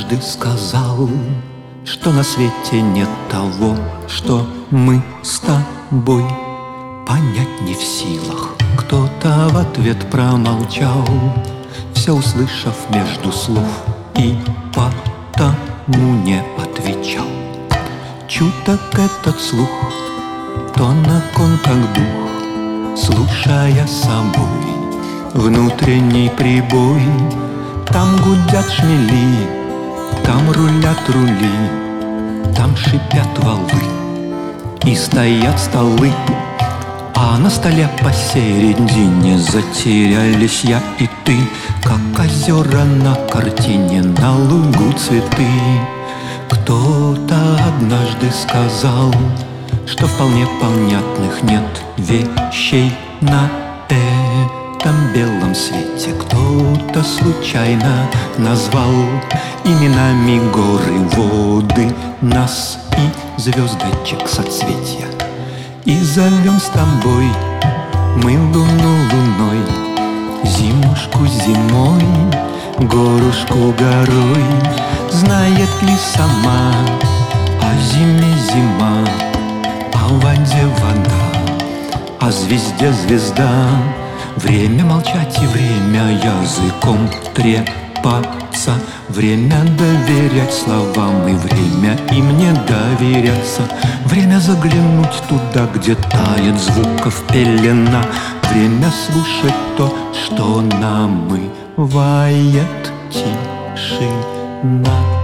однажды сказал, что на свете нет того, что мы с тобой понять не в силах. Кто-то в ответ промолчал, все услышав между слов, и потому не отвечал. Чуток этот слух, тонок он как дух, слушая собой внутренний прибой. Там гудят шмели, там рулят рули, там шипят валы и стоят столы. А на столе посередине затерялись я и ты, как озера на картине, на лугу цветы. Кто-то однажды сказал, что вполне понятных нет вещей на этом белом свете. Кто-то случайно назвал именами горы, воды, нас и звездочек соцветия. И зовем с тобой мы луну луной, зимушку зимой, горушку горой. Знает ли сама о зиме зима, о воде вода, о звезде звезда? Время молчать и время языком трепаться, время доверять словам и время им не доверяться. Время заглянуть туда, где тает звуков пелена, время слушать то, что намывает тишина.